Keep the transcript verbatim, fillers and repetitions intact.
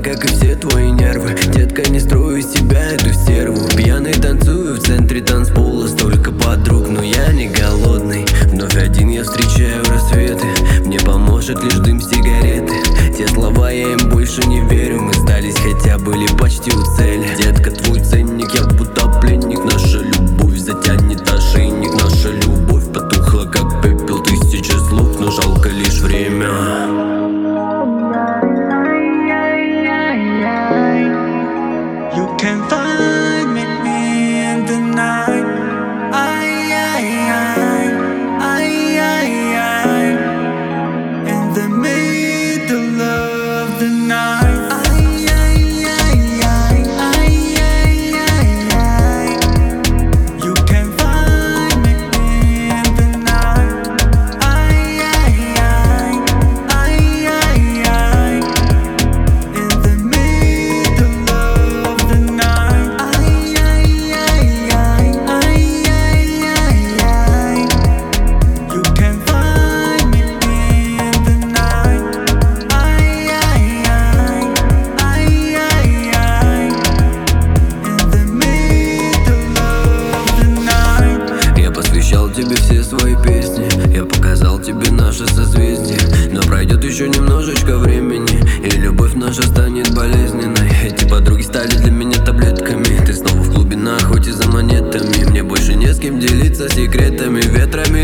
как и все твои нервы. Детка, не строю из себя эту стерву. Пьяный танцую в центре танцпола, столько подруг, но я не голодный. Вновь один я встречаю рассветы, мне поможет лишь дым сигареты. Те слова, я им больше не верю, мы сдались, хотя были почти у цели. Детка, твой ценник, я будто пленник. Наша любовь затянет ошейник. Наша любовь потухла, как пепел, тысячи слов, но жалко лишь время. You can find me in the night. I, I, I, I, I, in the middle of the night. I, I, I, I, I, I, you can find me in the night. I, I, I, I, I, in the middle of the night. I, I, I, I, I, you can find me in the night. I, I, I, I, in the middle of the night. Я посвящал тебе все свои песни, я показал тебе наше созвездие. Но пройдет еще немножечко времени, и любовь наша станет болезненной. Эти подруги стали для меня таблетками. Ты снова в клубе на охоте за монетами. Мне больше не с кем делиться секретами. Ветрами